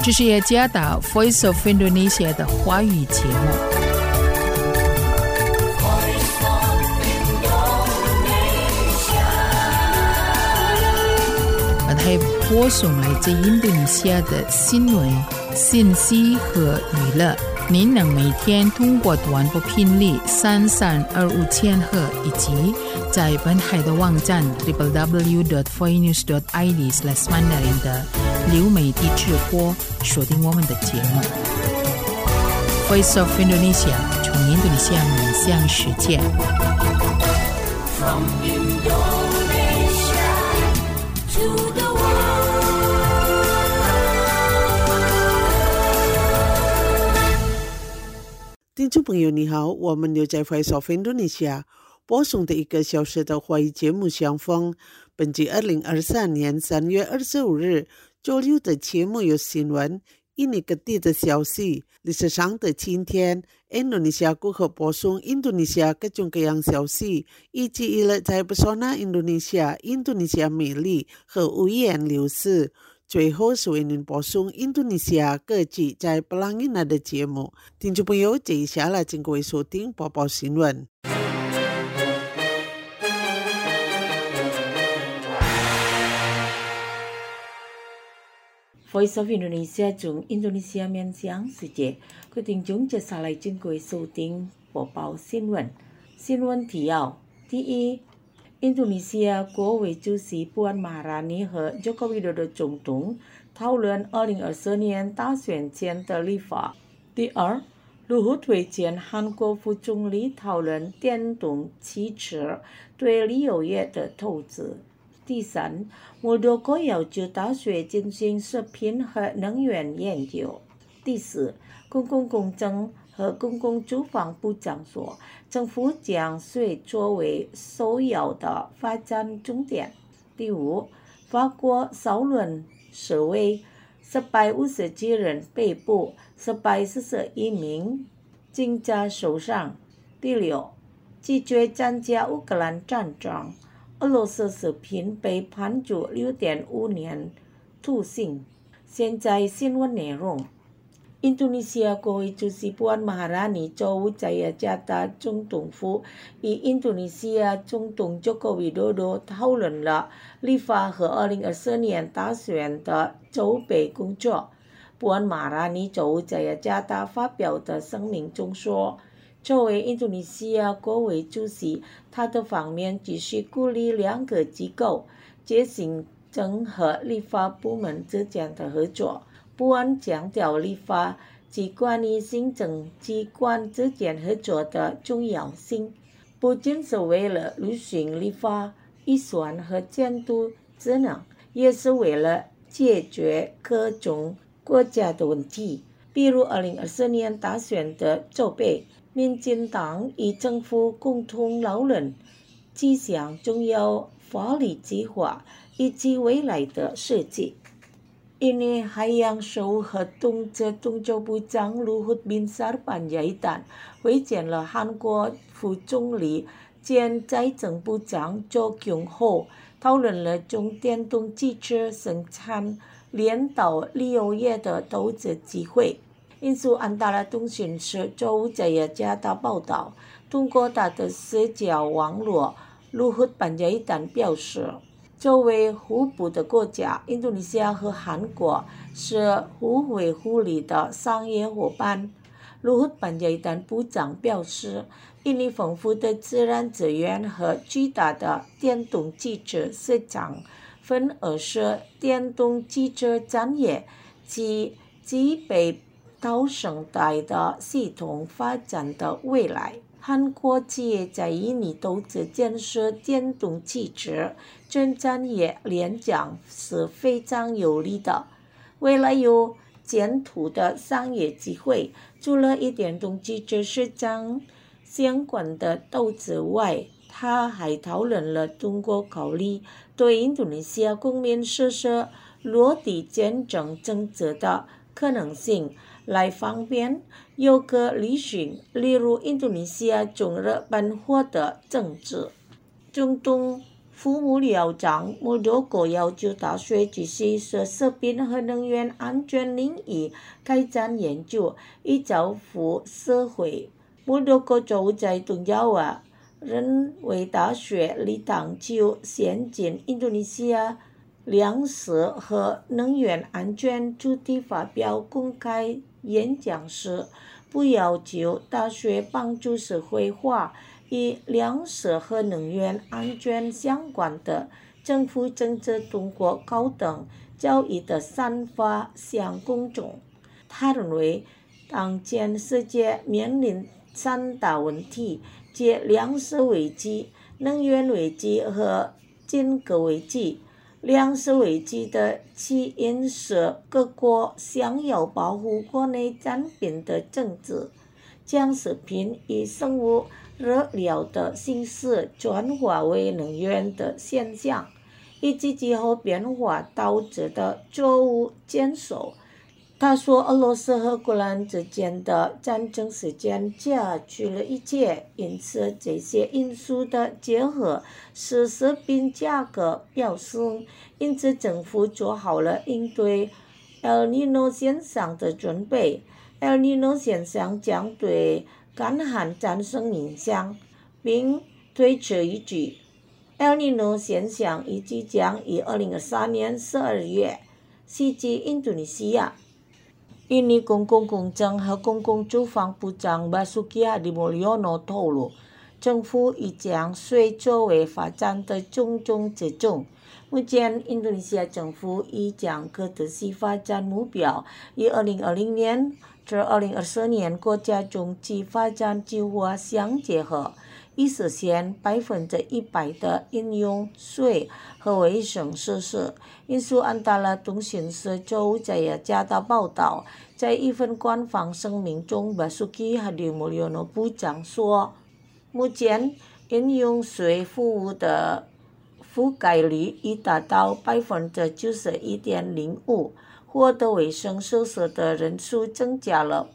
这是雅加达 Voice of Indonesia 的华语节目。它播送来自印度尼西亚的新闻、信息和娱乐。您能每天通过短波频率3325千赫以及在本海的网站 www.voinews.id/mandarin 的流媒体直播锁定我们的节目。Voice of Indonesia 从印度尼西亚面向世界。From Indonesia to the 听众朋友你好，我们又在 Voice of Indonesia 播送的1个小时的华语节目相逢。本集2023年3月25日周六的节目有新闻、印尼各地的消息、历史上的今天、印度尼西亚如何播送印度尼西亚各种各样消息，以及娱乐在 Pesona Indonesia、印度尼西亚美丽和五颜六色。最后是为您播送印度尼西亚各地在布朗伊纳的节目。听众朋友，接下来请各位收听播报新闻。 Voice of Indonesia 从印度尼西亚面向世界，各位听众接下来请各位收听播报新闻。新闻提要：第一，印度尼西亚国委主席Puan Maharani 和 Joko Widodo 总统讨论2024年大选前的立法。第二，卢虎会见韩国副总理讨论电动汽车对旅游业的投资。第三，摩洛哥要求大学进行食品和能源研究。第四，公共工程和公共住房部长说，政府将税作为首要的发展重点。第五，法国骚乱示威，157人被捕，141名警察受伤。第六，拒绝参加乌克兰战争，俄罗斯视频被判处6.5年徒刑。现在新闻内容。印度尼西亚国会主席Puan Maharani 周五在雅加达总统府与印度尼西亚总统 Joko Widodo 讨论了立法和2024年大选的筹备工作。Puan Maharani 周五在雅加达发表的声明中说，作为印度尼西亚国会主席，他的方面继续鼓励2个机构及行政和立法部门之间的合作。Puan 强调立法机关与行政机关之间合作的重要性，不仅是为了履行立法预算和监督职能，也是为了解决各种国家的问题，比如2024年大选的筹备。民进党与政府共同讨论几项重要法律计划以及未来的设计。印尼海洋生物和动植物部长Luhut Binsar Panjaitan 会见了韩国副总理兼财政部长周kyung ho，讨论了从电动汽车生产链到旅游业的投资机会。印度安达拉通讯社周五在雅加达报道，通过他的社交网络，Luhut Panjaitan 表示，作为互补的国家，印度尼西亚和韩国是互惠互利的商业伙伴。Luhut Panjaitan 部长表示，印尼丰富的自然资源和巨大的电动汽车市场，反而是电动汽车产业及具备高生态的系统发展的未来。韩国企业在印尼投资建设电动汽车全产业链将是非常有利的。为了有前途的商业机会，除了与电动汽车市场相关的投资外，他还讨论了中国考虑对印度尼西亚公民实施落地签证政策的可能性，来方便游客旅行，例如印度尼西亚中日本货的政治。总统副幕僚长莫多戈要求大学继续在食品和能源安全领域开展研究，以造福社会。莫多戈州在东亚话认为大学里探究先进印度尼西亚粮食和能源安全主题发表公开演讲时，不要求大学帮助社会化与粮食和能源安全相关的政府政策通过高等教育的散发向公众。他认为，当前世界面临三大问题，即粮食危机、能源危机和经济危机。粮食危机的起因是各国想要保护国内产品的政治，将食品与生物热料的形式转化为能源的现象，以及气候变化导致的作物减少。他说，俄罗斯和乌克兰之间的战争事件加剧了一切，因此这些因素的结合使食品价格飙升，因此政府做好了应对 El Niño 现象的准备。El Niño 现象将对干旱产生影响，并推迟一举。El Niño 现象预计将于2023年12月袭击印度尼西亚。印尼公共工程和公共住房部长 Basuki Hadimulyono 透露，政府已将水作为发展的重中之重。目前，印度尼西亚政府已将可持续发展目标与2020年至2024年国家中期发展计划相结合，以实现100%的应用水和卫生设施。印度安达拉通讯社周在雅加达报道，在一份官方声明中 ，Basuki Hadimulyono 部长说，目前应用水服务的覆盖率已达到91.05%，获得卫生设施的人数增加了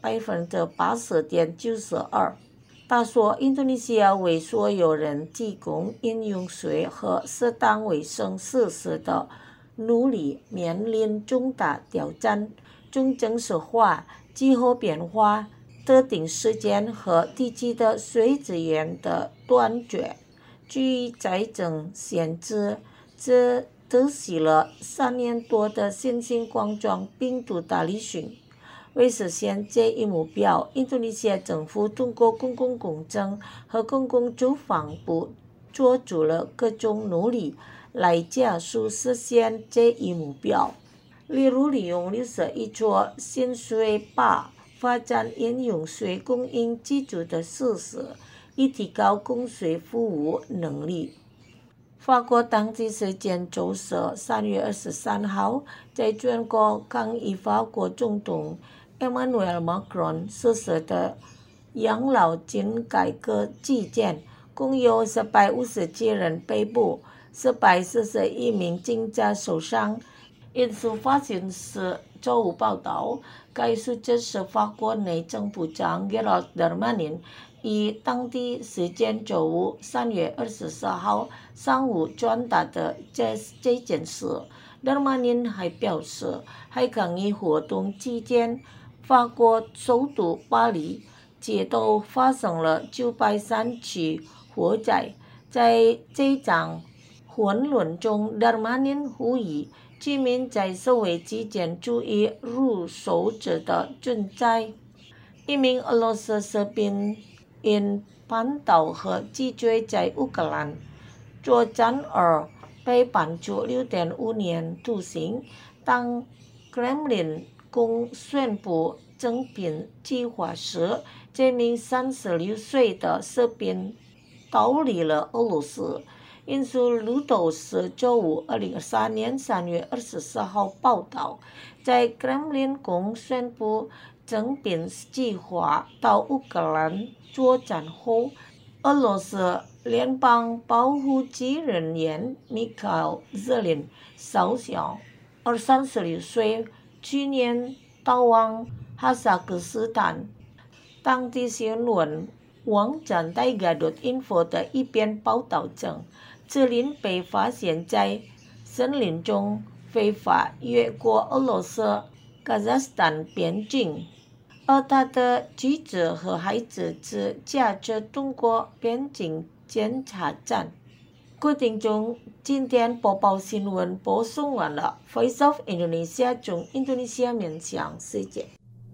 80.92%。他说，印度尼西亚为所有人提供饮用水和适当卫生设施的努力面临重大挑战，中城市化、气候变化、特定时间和地区的水资源的断绝。据财政限制，这得悉了3年多的新型冠状病毒大流行。为实现这一目标，印度尼西亚政府通过公共工程和公共住房部做出了各种努力，来加速实现这一目标。例如，利用61座新水坝发展饮用水供应基础的设施，以提高供水服务能力。法国当地时间周四3月23号，在全国抗议法国总统 Emmanuel Macron 实施的养老金改革期间，共有457人被捕，441名警察受伤。印度法新社周五报道，该数字是法国内政部长 Gerald Darmanin 于当地时间周五3月24号上午传达的这件事。Darmanin 还表示，在抗议活动期间，法国首都巴黎街头发生了903起火灾。在这场混乱中 ，Darmanin 呼吁居民在示威期间注意入手者的存在。一名俄罗斯士兵因叛逃和击坠在乌克兰作战而被判处6.5年徒刑。当克里姆林宫宣布征兵计划时，这名36岁的士兵逃离了俄罗斯。印度路透社周五2023年3月24号报道，在克里姆林宫宣布征兵计划到乌克兰作战后，俄罗斯联邦保护局人员米卡尔·泽林少校36岁，去年逃往哈萨克斯坦。当地新闻网站 Daiga.info 的一篇报道称， 此林被发现在森林中非法越过俄罗斯卡扎斯坦边境，而他的妻子和孩子只驾车通过边境检查站。各位听众，今天播报新闻播送完了。Voice of Indonesia 从印度尼西亚面向世界。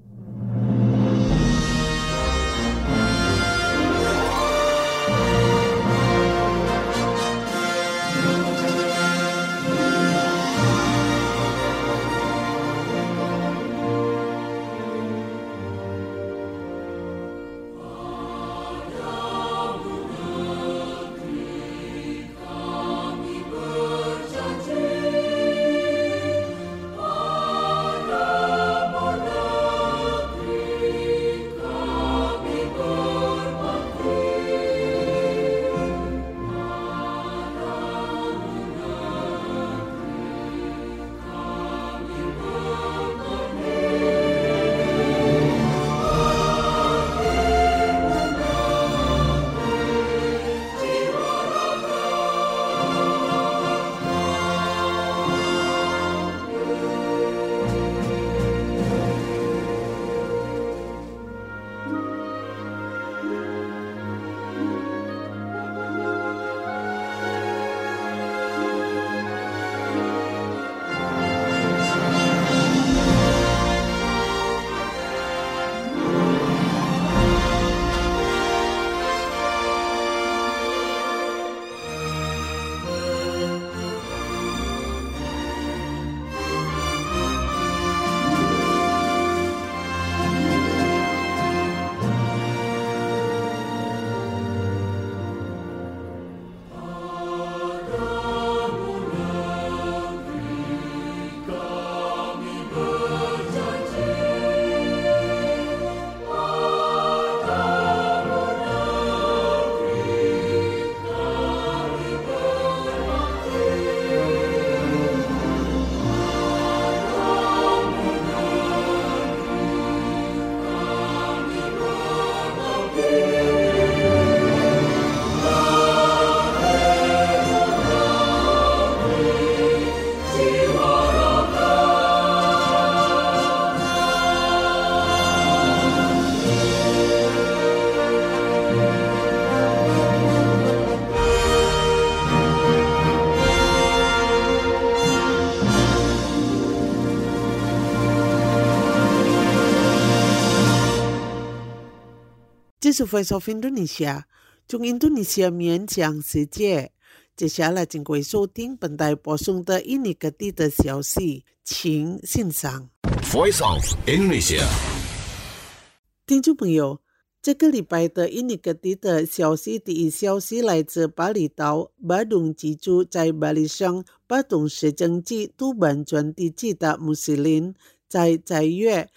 这是 Voice of Indonesia 从印度尼西亚面向世界。接下来请各位收听本台播送的印尼各地的消息，请欣赏。 Voice of Indonesia。 听众朋友，这个礼拜的印尼各地的消息，第一消息来自巴厘岛，巴东居住在巴厘省巴东市政及杜本专地区的穆斯林，在月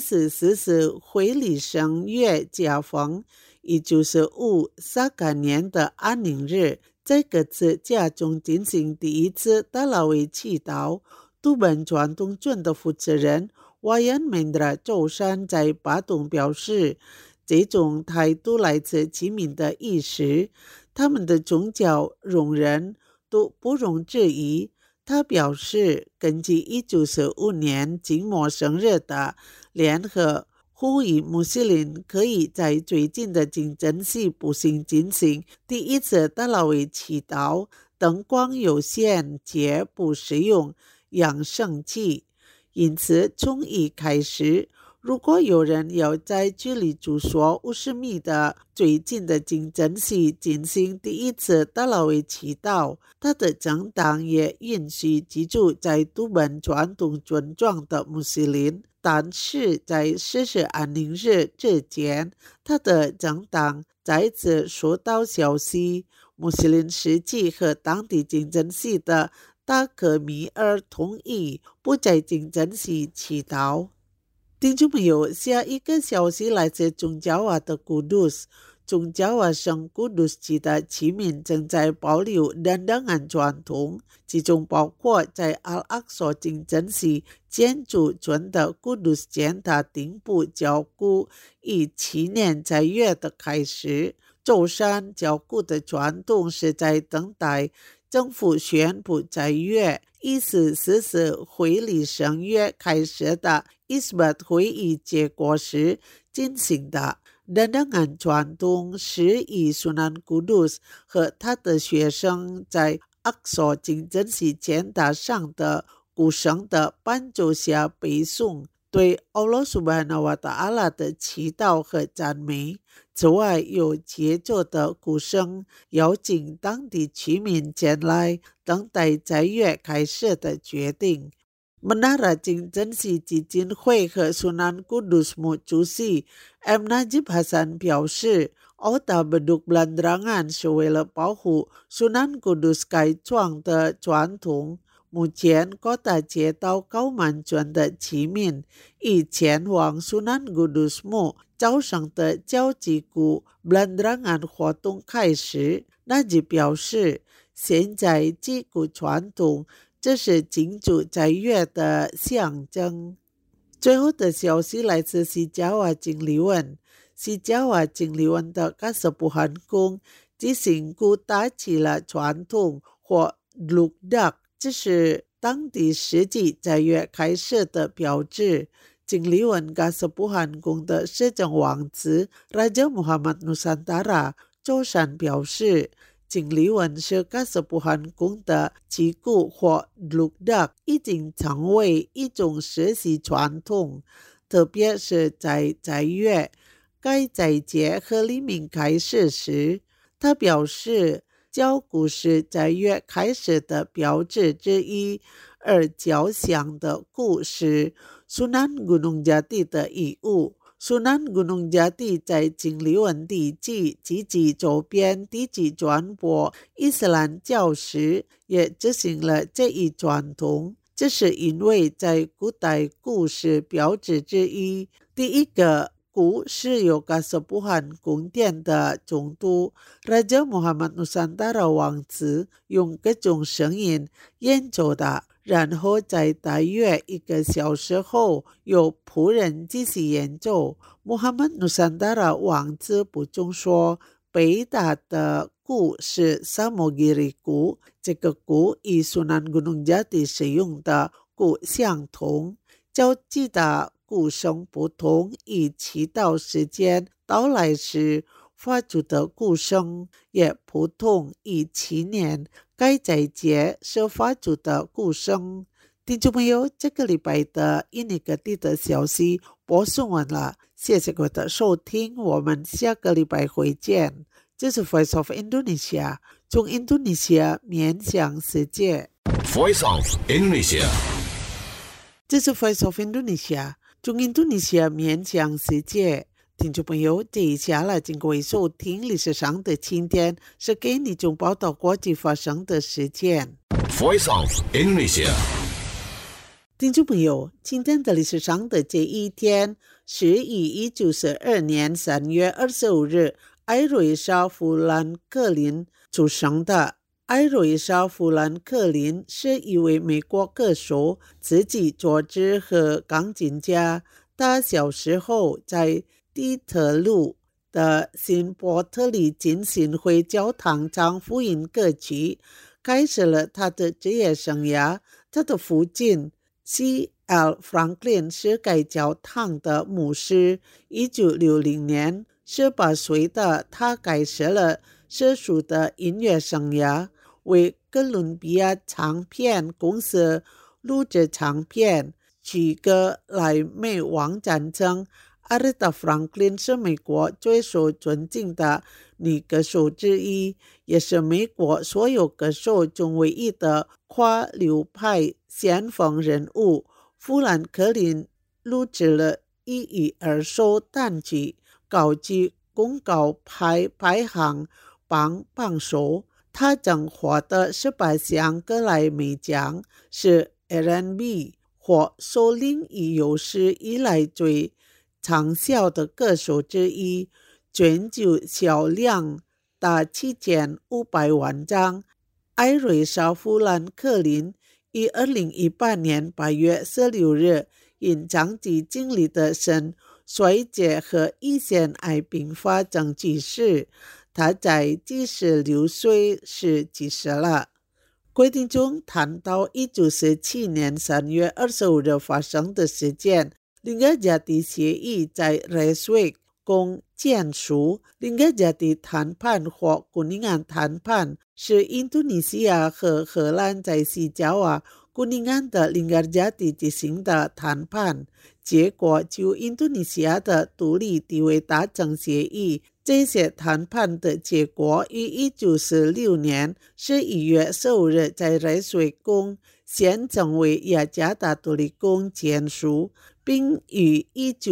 14日回礼声乐家风，也就是萨嘎年的安宁日，在各自家中进行第一次大拉维祈祷。杜本传统村的负责人Wayan Mendra周山在巴东表示，这种态度来自居民的意识，他们的宗教容忍都不容置疑。他表示，根据1945年静默生日的联合呼吁穆斯林可以在最近的清真寺步行进行第一次大拉维祈祷，灯光有限，且不使用扬声器。因此，从一开始，如果有人要在距离住所50米的最近的清真寺进行第一次大拉维祈祷，他的政党也允许居住在杜本传统村庄的穆斯林。但是在实施安宁日之前，他的政党再次收到消息，穆斯林实际和当地清真寺的达克米尔同意不在清真寺祈祷。听众朋友，下一个消息来自中加瓦的古杜斯。 宗教啊圣古鲁斯旗的齐民正在保留等等的传统，其中包括在阿拉索清真寺建筑中的古鲁斯尖塔顶部脚骨，以7年在月的开始。走上脚骨的传统是在等待政府宣布在月1444会理圣月开始的伊斯巴特会议结果时进行的。等等的传统是以苏南古鲁斯和他的学生在阿索清真寺尖塔上的鼓声的伴奏下背诵，对安拉苏巴纳瓦达阿拉的祈祷和赞美。此外，有节奏的鼓声邀请当地居民前来等待在月开始的决定。Menara清真寺基金会和苏南古鲁斯母主席 M. Najib Hasan 表示，奥达beduk belandangan是为了保护苏南古鲁斯改装的传统。目前各大街道高满转的居民已前往苏南古鲁斯母早上的交际股 belandangan 活动开始。纳吉表示，现在击鼓传统这是庆祝在月的象征。最后的消息来自西加瓦经理文。西加瓦经理文的加斯布汗宫即行古搭起了传统或 Lukdak， 这是当地实际在月开始的标志。经理文加斯布汗宫的摄政王子 Raja Muhammad Nusantara 周三表示，经理文是加斯布汗宫的击鼓或 Lukdak 已经成为一种实习传统，特别是在月该在节和黎明开始时。他表示，交鼓是在月开始的标志之一，而交响的鼓是苏南古农加地的义务。苏南古农加地在经理文地基及其周边地区传播伊斯兰教时也执行了这一传统，这是因为在古代鼓是标志之一。第一个鼓是由加斯布汗宫殿的总督 Raja Muhammad Nusantara 王子用各种声音演奏的，然后在大约1个小时后由仆人继续演奏。Muhammad Nusantara 王子补充说，北大的鼓是萨摩吉里鼓，这个鼓与苏南古农加地使用的鼓相同，交际的鼓声不同，以祈祷时间到来时发出的鼓声也不同，以7年该在节所发出的鼓声。听众朋友，这个礼拜的印尼各地的消息播送完了，谢谢各位的收听，我们下个礼拜会见。这是 Voice of Indonesia， 从印度尼西亚面向世界。 Voice of Indonesia， 这是 Voice of Indonesia， 从印度尼西亚面向世界。听众朋友，这一下来经过收听历史上的今天，是给你种报道国际发生的事件。 Voice of Indonesia， 听众朋友，今天的历史上的这一天是以1942年3月25日艾瑞莎·富兰克林出生的。艾瑞莎·富兰克林是一位美国歌手、自己作词和钢琴家。他小时候在底特律的新波特里浸信会教堂唱福音歌曲，开始了他的职业生涯。他的父亲 C.L. Franklin 是该教堂的牧师。1960年18岁的他开始了世俗的音乐生涯，为哥伦比亚唱片公司录制唱片。举个来美网战争，阿瑞塔·弗兰克林是美国最受尊敬的女歌手之一，也是美国所有歌手中唯一的跨流派先锋人物。富兰克林录制了112首单曲，高居公告排行榜首。他曾获得18项格莱美奖，是 R&B 或收领域有史以来最畅销的歌手之一。 全球销量达7500万张。艾瑞莎富兰克林于2018年8月16日因长期经历的肾衰竭和胰腺癌并发症去世，他在76岁时去世了。规定中谈到1917年3月25日发生的事件，林格加的协议在Rijswijk共签署。林格加的谈判或古宁安谈判是印度尼西亚和荷兰在西爪哇古宁安的林格加的进行的谈判，结果就印度尼西亚的独立地位达成协议。这些谈判的结果于1946年11月15日在Rijswijk宫现成为雅加达独立宫签署，并于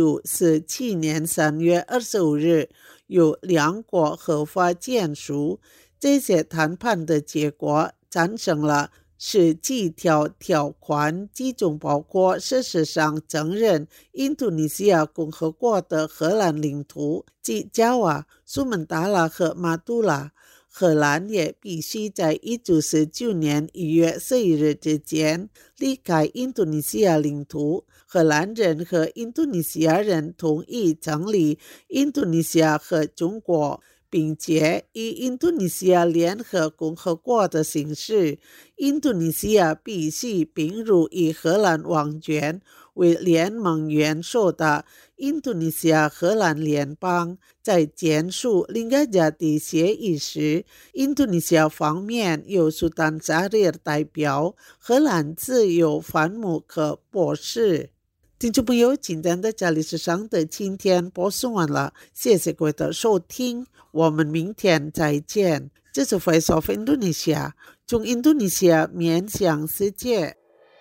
1947年3月25日由两国合法签署。这些谈判的结果产生了17条条款，其中包括事实上承认印度尼西亚共和国的荷兰领土及爪哇、苏门答腊和马杜拉。荷兰也必须在1949年1月11日之前离开印度尼西亚领土。荷兰人和印度尼西亚人同意成立印度尼西亚和中国，并且以印度尼西亚联合共和国的形式，印度尼西亚必须并入以荷兰王权为联盟元首的印度尼西亚荷兰联邦。在签署林格加的协议时，印度尼西亚方面由苏丹扎里尔代表，荷兰自有范姆克博士。听众朋友，今天的家里是上的今天播送完了，谢谢各位的收听，我们明天再见。这是 Voice of Indonesia， 从印度尼西亚面向世界。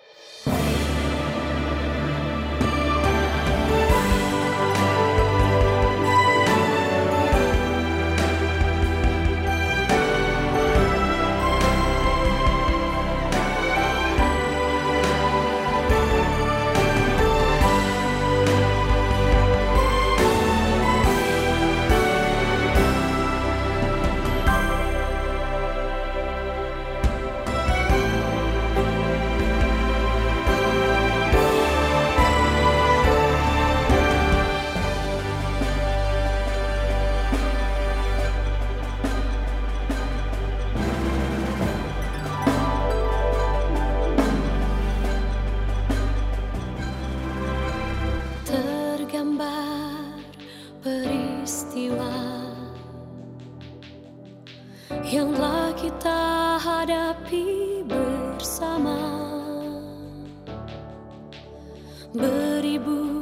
yang telah kita hadapi bersama, beribu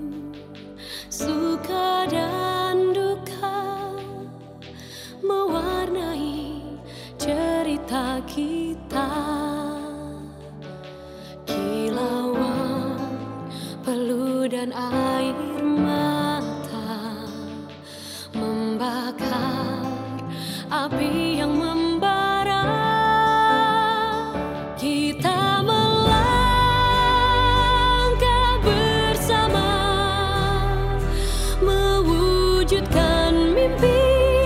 suka dan duka mewarnai cerita kita. Kilauan peluh dan air mata membakar api yang membara. Kita melangkah bersama, mewujudkan mimpi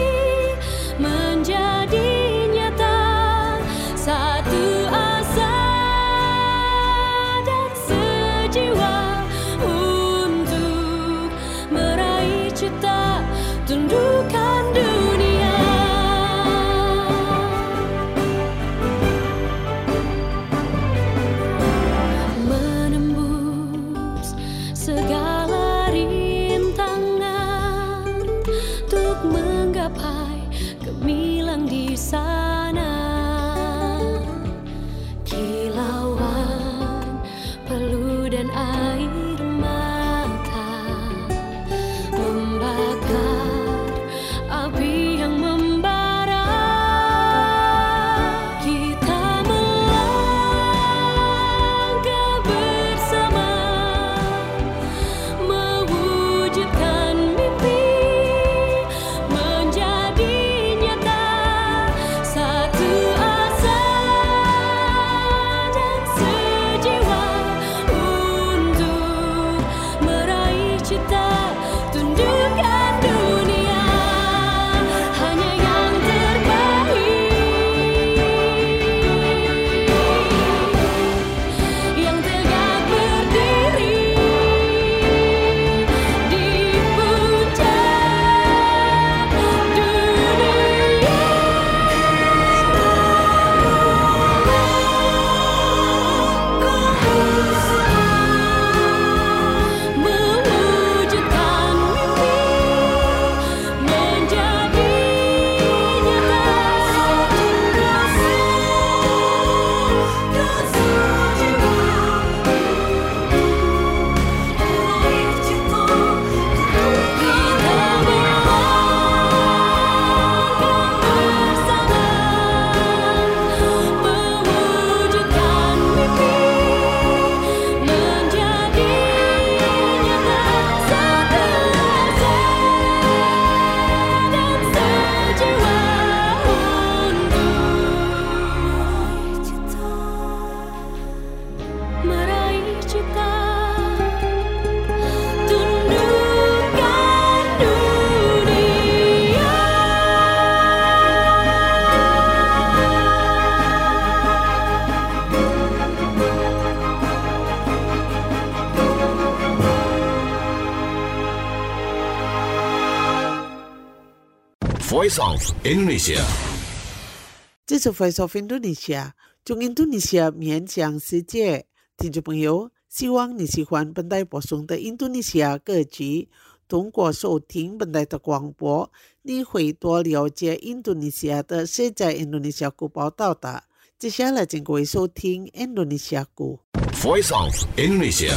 menjadi nyata. Satu asa dan sejiwa untuk meraih cita, tundukkan dunia. Voice of Indonesia。 这是 Voice of Indonesia， 从印度尼西亚面向世界。听众朋友，希望你喜欢本台播送的印度尼西亚歌曲。通过收听本台的广播，你会多了解印度尼西亚的世界印度尼西亚故报道的。接下来请各位收听印度尼西亚故。 Voice of Indonesia。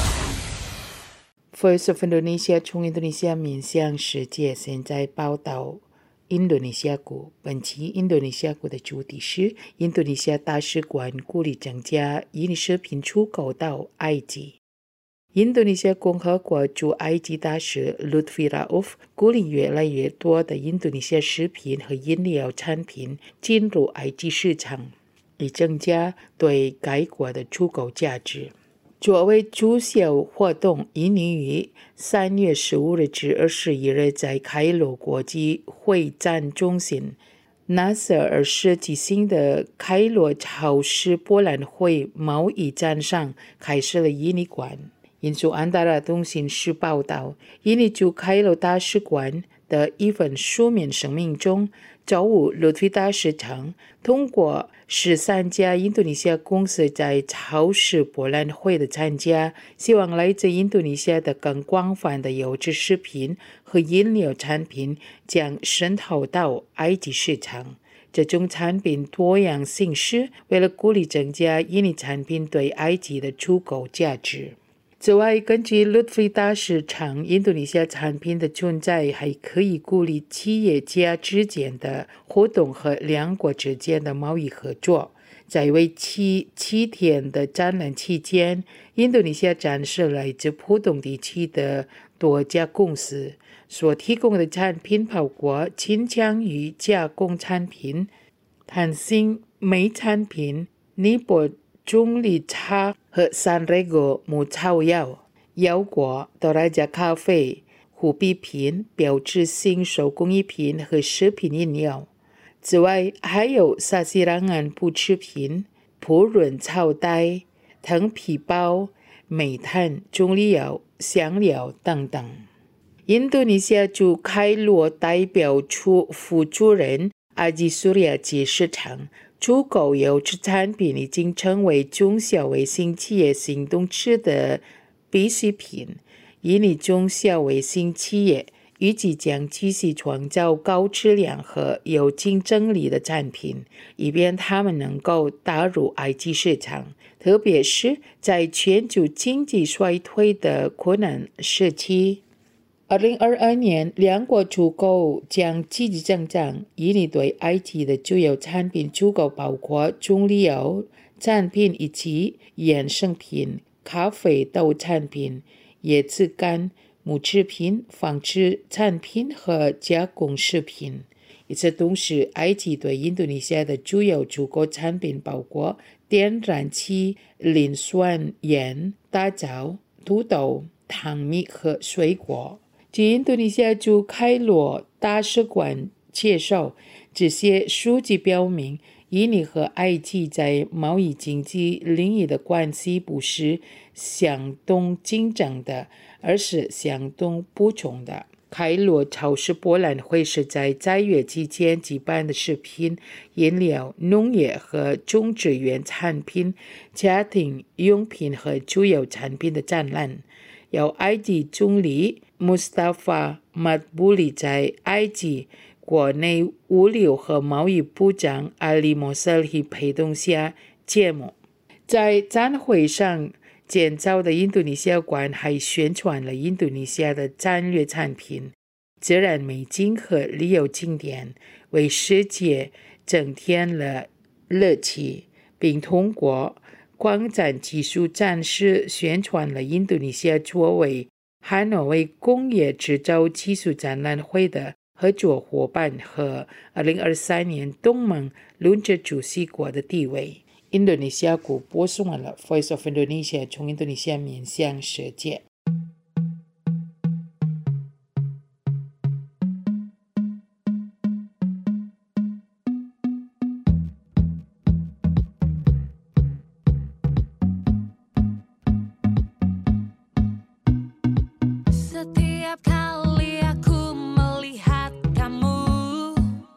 Voice of Indonesia 从印度尼西亚面向世界，现在报道印度尼西亚故。本期印度尼西亚故的主题是印度尼西亚大使馆鼓励增加印尼食品出口到埃及。印度尼西亚共和国驻埃及大使 Lutfi Rauf 鼓励越来越多的印度尼西亚食品和饮料产品进入埃及市场，以增加对该国的出口价值。作为主销活动，印尼于3月15日至21日在开罗国际会展中心，Nasser 世纪性的开罗超市博览会贸易展上开设了印尼馆。印度安达拉通讯社报道，印尼驻开罗大使馆的一份书面声明中，周五路推大使称，通过13家印度尼西亚公司在超市博览会的参加，希望来自印度尼西亚的更广泛的优质食品和饮料产品将渗透到埃及市场。这种产品多样性是为了鼓励增加印尼产品对埃及的出口价值。此外，根据路推大使称，印度尼西亚产品的存在还可以鼓励企业家之间的互动和两国之间的贸易合作。在为期7天的展览期间，印度尼西亚展示来自不同地区的多家公司所提供的产品，包括倾向于加工产品、弹性煤产品、尼泊中立茶和山瑞果木草药、腰果、多拉加咖啡、护肤品、标志性手工艺品和食品饮料。此外，还有沙西朗安不吃品、普润草带、藤皮包、煤炭、中立药、香料等等。印度尼西亚驻开罗代表处副主任阿吉苏利亚解释称，出口优质产品已经成为中小微型企业行动吃的必需品。印尼中小微型企业预计将继续创造高质量和有竞争力的产品，以便他们能够打入埃及市场，特别是在全球经济衰退的困难时期。2022年，两国出口将积极增长。印尼对埃及的主要产品出口包括中立药产品以及衍生品、咖啡豆产品、椰子干、木制品、纺织产品和加工食品。与此同时，埃及对印度尼西亚的主要出口产品包括天然气、磷酸盐、大枣、土豆、糖米和水果。据印度尼西亚驻开罗大使馆介绍，这些数据表明，印尼和埃及在贸易经济领域的关系不是相当紧张的，而是相当补充的。开罗超市博览会是在月期间举办的食品、饮料、农业和种植园产品、家庭用品和主要产品的展览。由埃及总理穆斯塔法·马布里在埃及国内物流和贸易部长阿里·莫塞里陪同下揭幕。在展会上，建造的印度尼西亚馆还宣传了印度尼西亚的战略产品、自然美景和旅游景点，为世界增添了乐趣，并通过广展技术展示宣传了印度尼西亚作为汉诺威工业制造技术展览会的合作伙伴和2023年东盟轮值主席国的地位。印度尼西亚国播送完了 Voice of Indonesia 从印度尼西亚面向世界。 Setiap kali aku melihat kamu,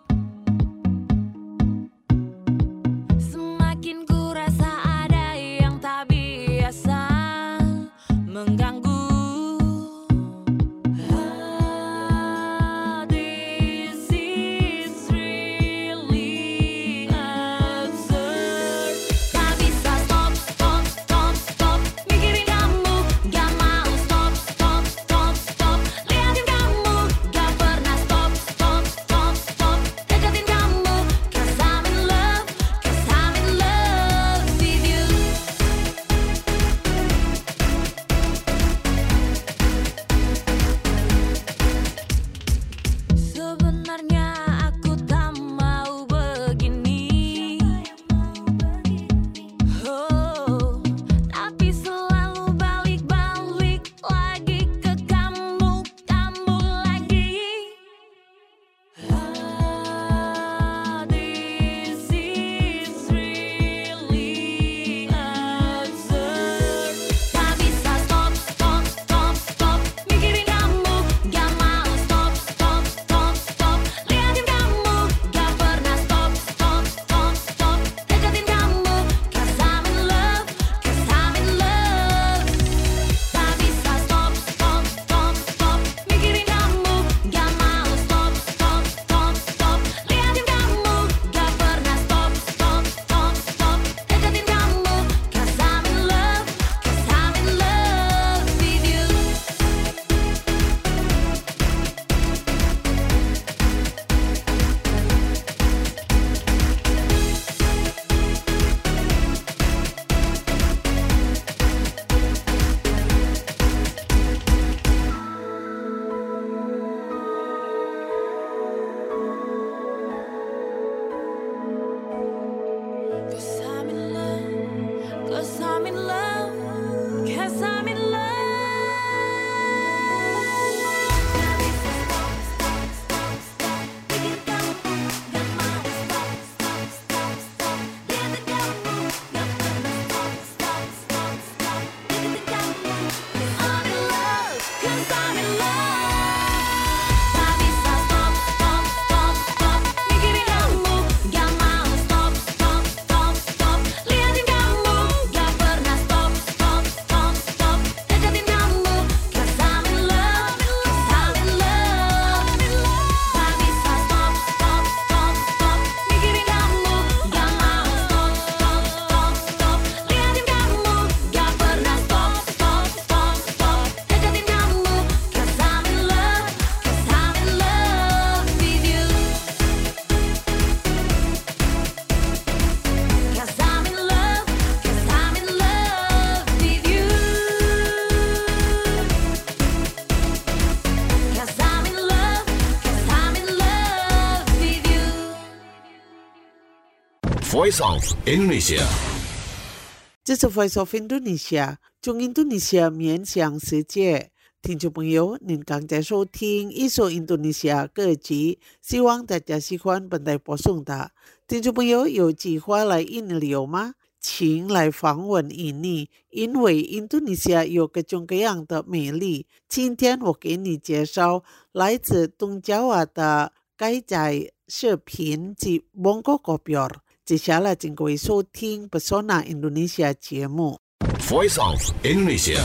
Voice of Indonesia。 这是 Voice of Indonesia， 中印度尼西亚面向世界。听众朋友，您刚才收听一首印度尼西亚歌曲，希望大家喜欢本台播送的。听众朋友有计划来印尼旅游吗？请来访问印尼，因为印度尼西亚有各种各样的美丽。今天我给你介绍来自东爪哇的改载视频及 Bongo Kopior。接下来请各位收听 Pesona Indonesia 节目。 Voice of Indonesia。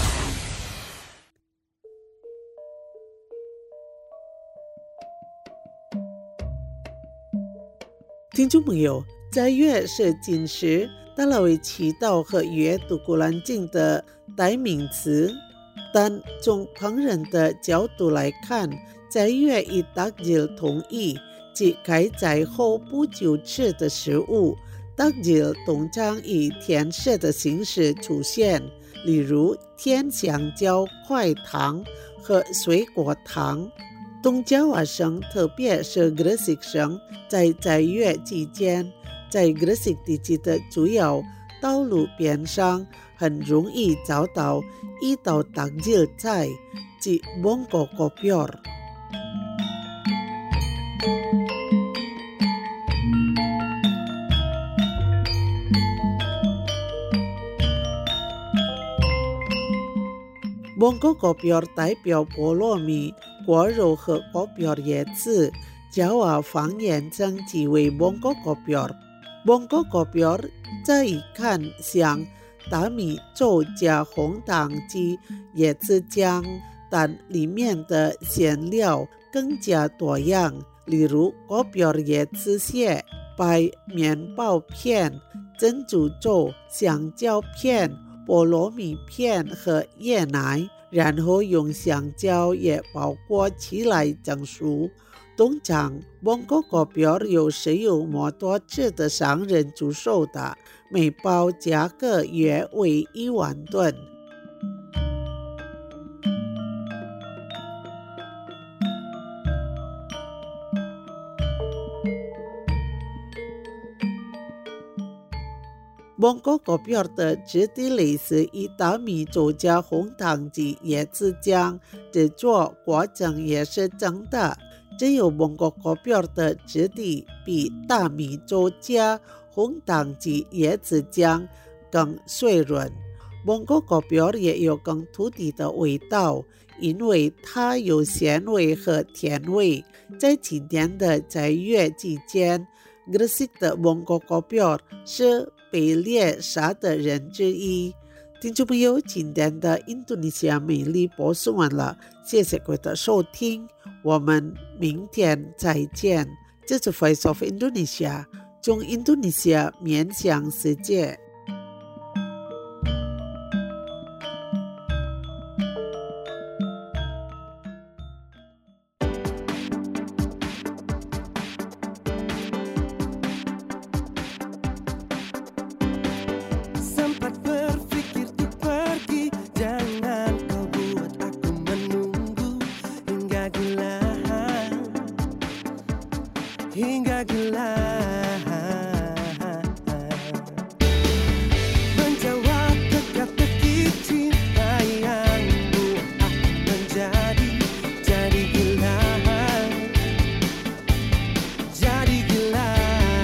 听众朋友，斋月是今时大家为祈祷和阅读古兰经的代名词，但从旁人的角度来看，斋月与takjil同义，即改载后不久吃的食物。takjil 通常以甜食的形式出现，例如甜香蕉块糖和水果糖。东爪哇省，特别是 Gresik 省，在斋月期间，在 Gresik 地区的主要道路边上，很容易找到一道takjil菜，即 Bongo Kopior。Bongo Kopior 代表菠萝蜜、果肉和Kopior叶子，爪哇方言称其为 Bongo Kopior。Bongo Kopior 乍一看像大米粥加红糖及椰子酱，但里面的馅料更加多样，例如Kopior椰子屑、白面包片、珍珠粥、香蕉片、菠萝蜜片和椰奶，然后用香蕉也包裹起来蒸熟。通常 Bongo Kopior 有石油摩托车的商人出售的，每包价格约为1万吨。Bongo Kopior 的质地类似于大米粥加红糖及椰子酱，制作过程也是蒸的。只有 Bongo Kopior 的质地比大米粥加红糖及椰子酱更水润。Bongo Kopior 也有更土地的味道，因为它有咸味和甜味。在今天的斋月期间， Gresik 的 Bongo Kopior 是被猎杀的人之一。听众朋友，今天的印度尼西亚美丽播送完了，谢谢各位的收听，我们明天再见。这是 Voice of Indonesia， 从印度尼西亚面向世界。 hingga gelap, menjawab teka-teki cinta yang buat menjadi gila, jadi gila.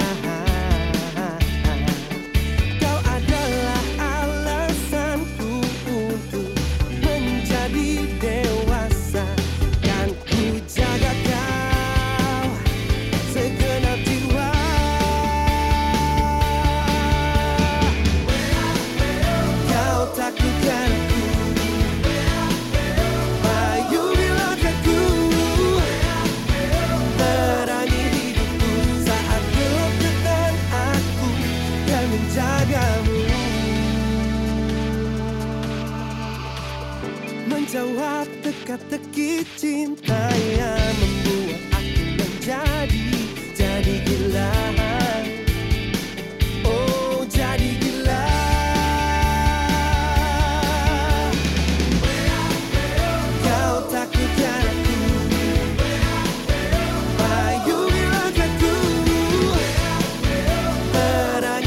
Kau adalah alasanku untuk menjadi dewasa, dan ku jaga kau segenap jiwa. Kau takutkan aku, payu di langkahku, terangi hidupku saat gelap depan aku dan menjagamu. Menjawab teka-teki cinta yang membuat aku menjadi gila. Oh, jadi gila. Kau takutkan aku, payu di langkahku, terangi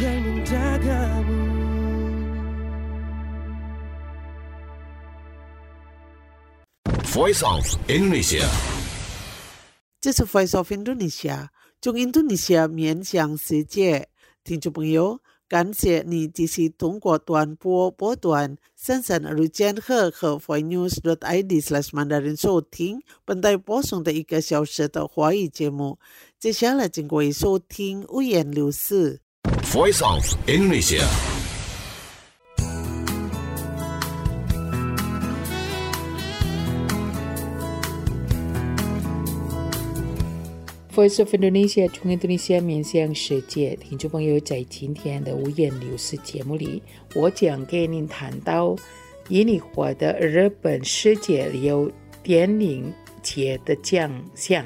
yang menjagamu. Voice of Indonesia. 这是 Voice of Indonesia， 从印度尼西亚面向世界。听众朋友，感谢你继续通过短波波段32千赫和 voinews.id/mandarin 收听本台播送的1个小时的华语节目。接下来请各位收听五言六事。 Voice of Indonesia. Voice of Indonesia 从印度尼西亚面向世界，听众朋友，在今天的五言六事节目里，我将给您谈到印尼获得日本世界旅游电影节的奖项。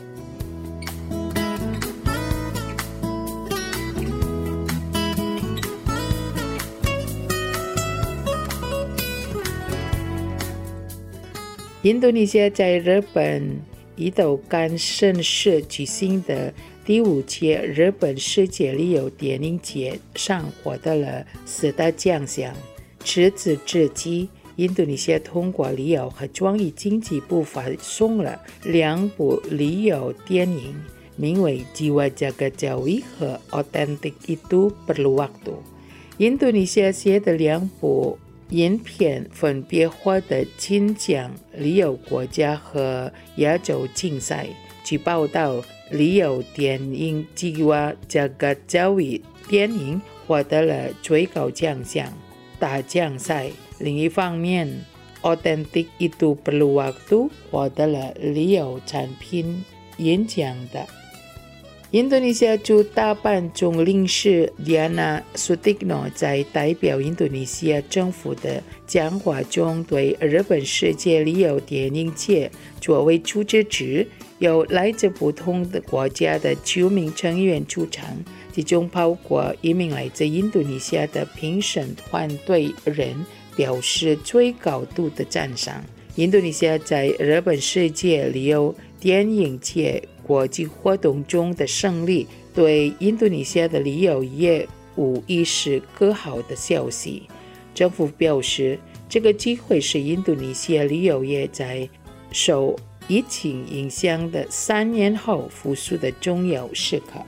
印度尼西亚在日本伊豆干盛市举行的第5届日本世界旅游电影节上获得了4大奖项。至此之际，印度尼西亚通过旅游和创意经济部发送了2部旅游电影，名为《Jiwa Jaga Jawi》和《Authentic Itu Perlu Waktu》。印度尼西亚写的2部影片分别获得金奖旅游国家和亚洲竞赛。据报道，旅游电影《Jiwa Jaga Jawi》电影获得了最高奖项大奖赛。另一方面，《Authentic Itu Perlu Waktu》获得了旅游产品银奖的。印度尼西亚驻大阪总领事Diana Sutikno在代表印度尼西亚政府的讲话中，对日本世界旅游电影节作为主持者，由来自不同的国家的9名成员出场，其中包括1名来自印度尼西亚的评审团队人，表示最高度的赞赏。印度尼西亚在日本世界旅游电影节国际活动中的胜利，对印度尼西亚的旅游业无疑是个好的消息。政府表示，这个机会是印度尼西亚旅游业在受疫情影响的3年后复苏的重要时刻。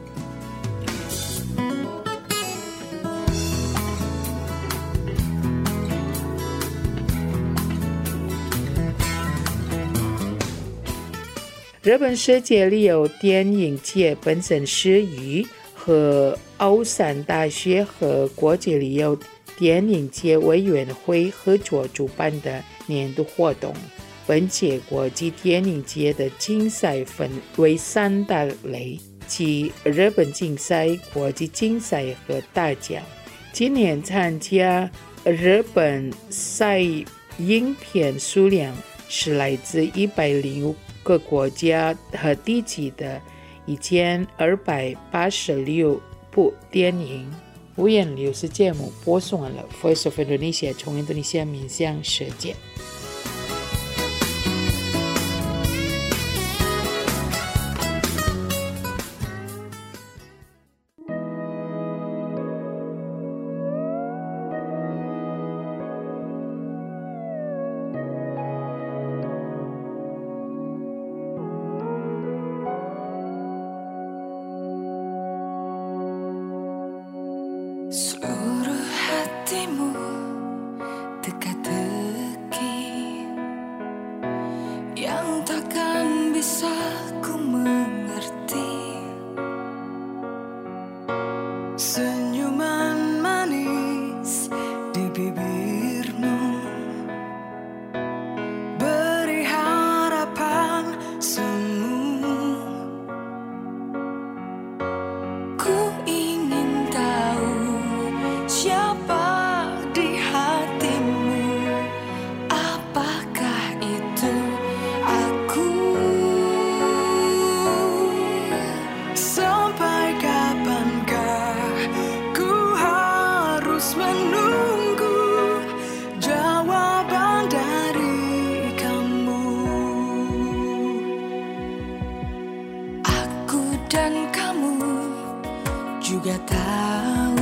日本世界旅游电影节本身是与和奥山大学和国际旅游电影节委员会合作主办的年度活动。本届国际电影节的竞赛分为3大类，即日本竞赛、国际竞赛和大奖。今年参加日本赛影片数量是来自105个国家和地区的1286部电影。五言六事节目播送完了 Voice of Indonesia 从印度尼西亚面向世界。 Seluruh hatimu teka-teki yang takkan bisa ku mengerti. Senyuman manis di bibirmu beri harapan semu. Ku ingin tahu siapa di hatimu, apakah itu aku? Sampai kapankah ku harus menunggu jawaban dari kamu? Aku dan kamu juga tahu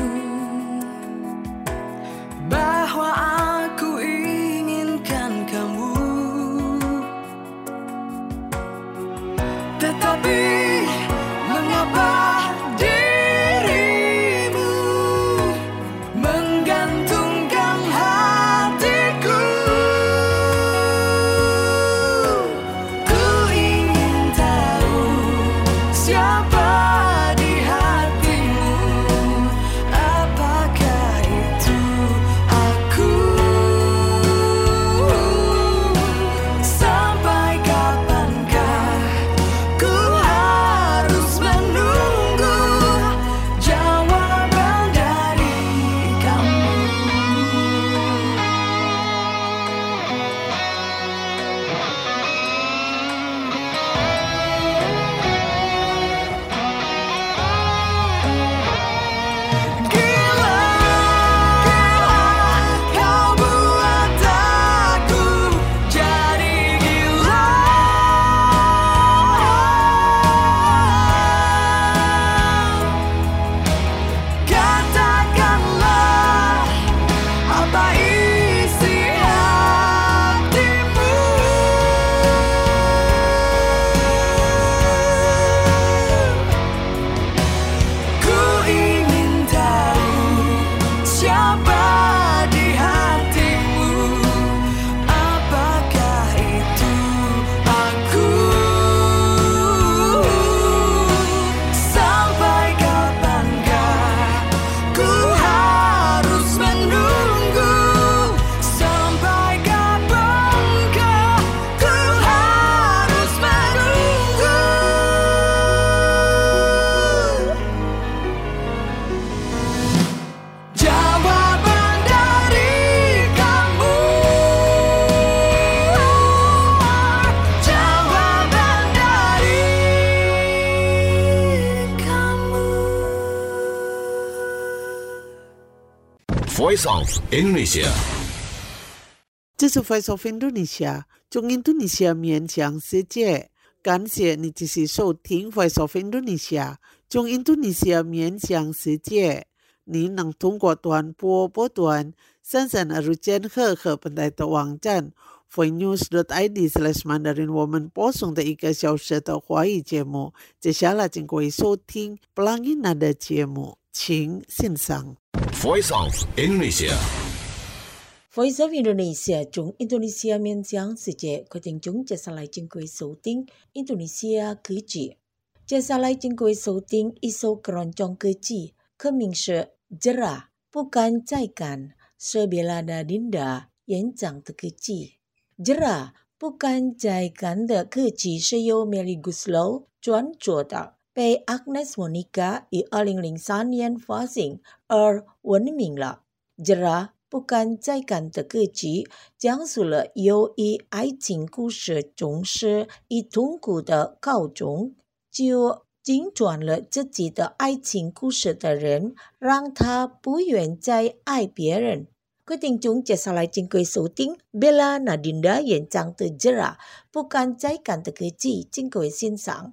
Voice of Indonesia. 这是 Voice of Indonesia 中印度尼西亚面向世界。感谢你继续收听 Voice of Indonesia 中印度尼西亚面向世界。你能通过短波波段33日和本台的网站 voinews.id/Mandarin 我们播送的1个小时的华语节目。接下来请各位收听 Pelangi Nada 节目，请欣赏。 Voice of Indonesia. Voice of Indonesia 中印度尼西亚面向世界，决定中接下来请各位收听印度尼西亚歌曲。接下来请各位收听一首keroncong歌曲，歌名是 Jerah Bukan Caikan Sebella Dinda 演唱的歌曲。Jerah Bukan Caikan 的歌曲是由 Melly Guslow 创作的，被 Agnes Monica 于2003年发行而闻名了。Jerah Bukan Caikan 的歌曲讲述了由于爱情故事总是以痛苦的告终，就尽转了自己的爱情故事的人，让他不愿再爱别人。决定中接下来请各位收听 Bella Nadinda 演唱的 Jerah Bukan Caikan 的歌曲，请各位欣赏。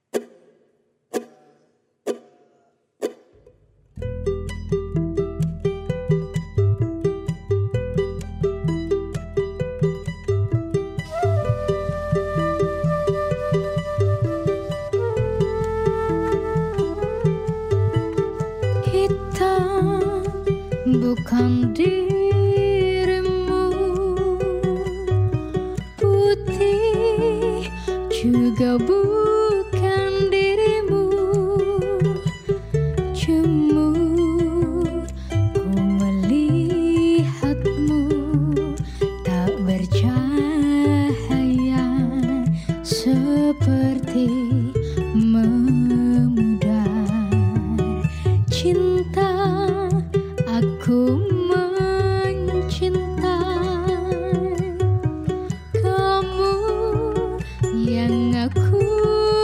Bukan dirimu, putih juga bukan dirimu. Cemur ku melihatmu tak bercahaya seperti memudar. Cinta aku mencinta kamu yang aku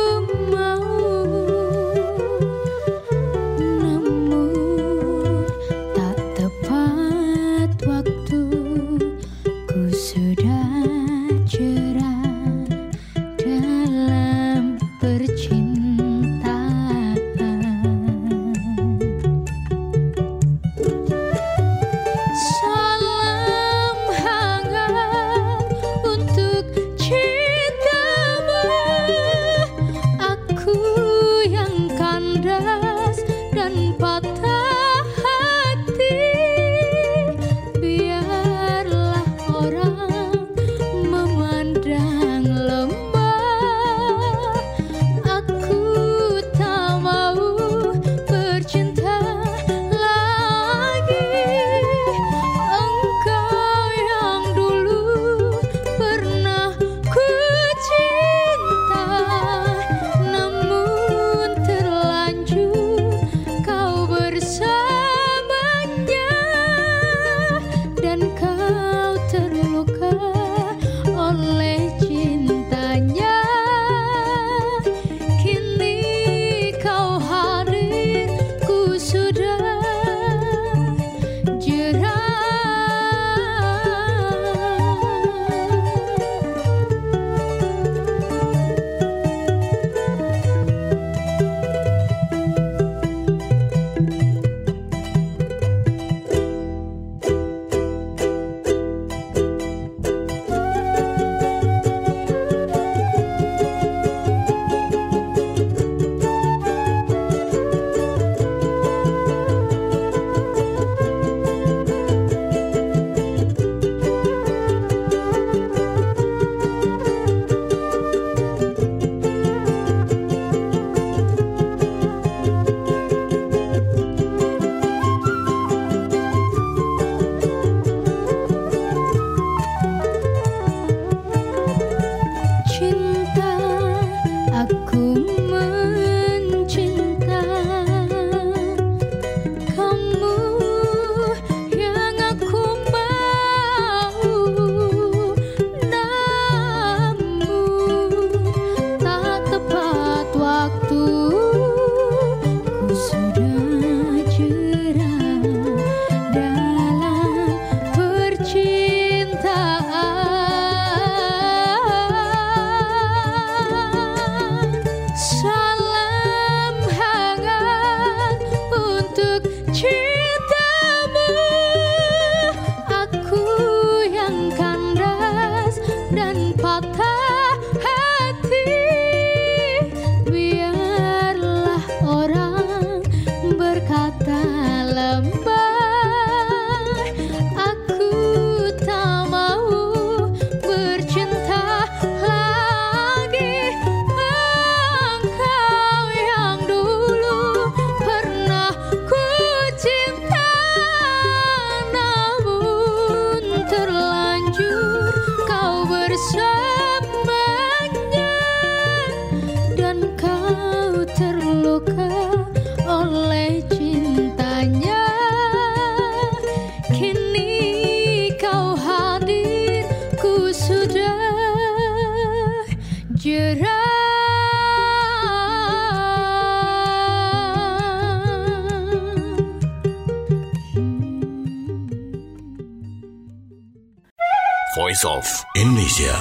Voice of Indonesia.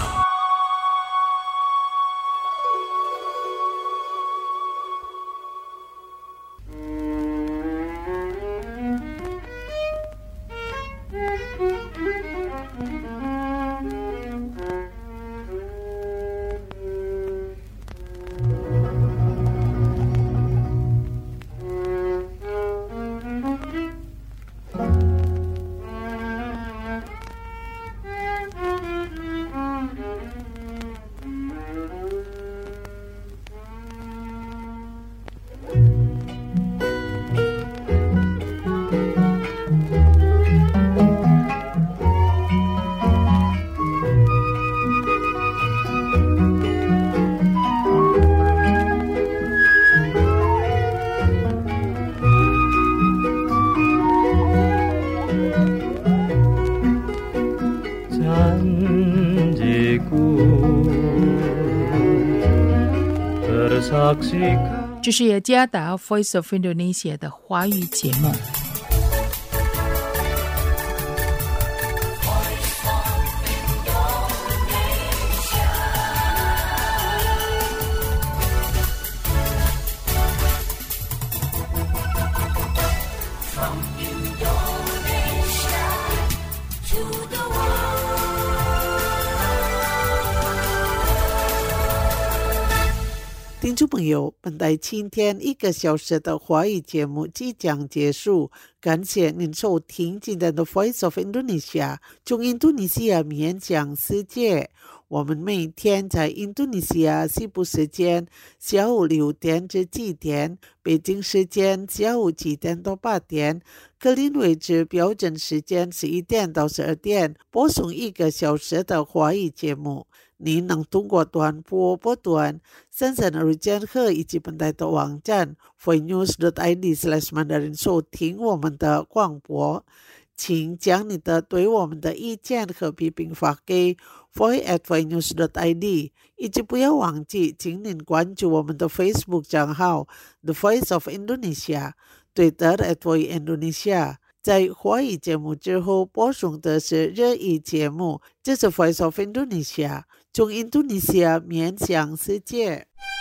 bersaksikan 这是雅加达 Voice of Indonesia 的华语节目。 听众朋友，本台今天1个小时的华语节目即将结束，感谢您收听今天的 Voice of Indonesia， 从印度尼西亚面向世界。我们每天在印度尼西亚西部时间下午6点至7点，北京时间下午7点到8点，格林威治标准时间11点到12点，播送1个小时的华语节目。您能通过短波波段33日间和以及本台的网站 voinews.id/mandarin 收听我们的广播。请将你的对我们的意见和批评发给 voice@voinews.id， 以及不要忘记请您关注我们的 Facebook 账号 The Voice of Indonesia， Twitter@voiceindonesia。在华语节目之后播送的是日语节目，这是 Voice of Indonesia， 从印度尼西亚面向世界。